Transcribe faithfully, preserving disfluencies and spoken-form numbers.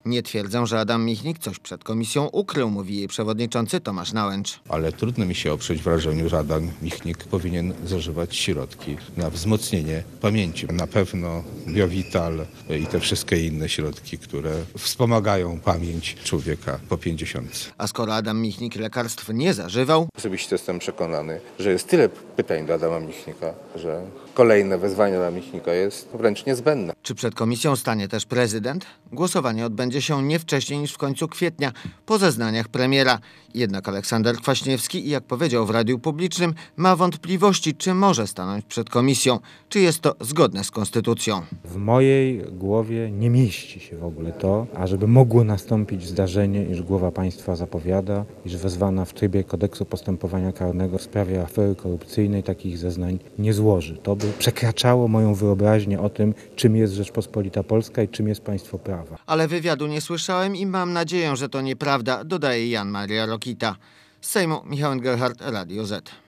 Nie twierdzę, że Adam Michnik coś przed komisją ukrył, mówi jej przewodniczący Tomasz Nałęcz. Ale trudno mi się oprzeć wrażeniu, że Adam Michnik powinien zażywać środki na wzmocnienie pamięci. Na pewno Biovital i te wszystkie inne środki, które wspomagają pamięć człowieka po pięćdziesiątce. A skoro Adam Michnik lekarstw nie zażywał, Osobiście jestem przekonany, że jest tyle pytań do Adama Michnika, że kolejne wezwanie dla Michnika jest wręcz niezbędne. czy przed komisją stanie też prezydent? Głosowanie odbędzie się nie wcześniej niż w końcu kwietnia, po zeznaniach premiera. Jednak Aleksander Kwaśniewski, jak powiedział w radiu publicznym, ma wątpliwości, czy może stanąć przed komisją, czy jest to zgodne z konstytucją. W mojej głowie nie mieści się w ogóle to, ażeby mogło nastąpić zdarzenie, iż głowa państwa zapowiada, iż wezwana w trybie kodeksu postępowania karnego w sprawie afery korupcyjnej takich zeznań nie złoży. To by przekraczało moją wyobraźnię o tym, czym jest Rzeczpospolita Polska i czym jest państwo prawa. Ale wywiadu nie słyszałem i mam nadzieję, że to nieprawda, dodaje Jan Maria Rokita. Z Sejmu Michał Engelhardt, Radio Z.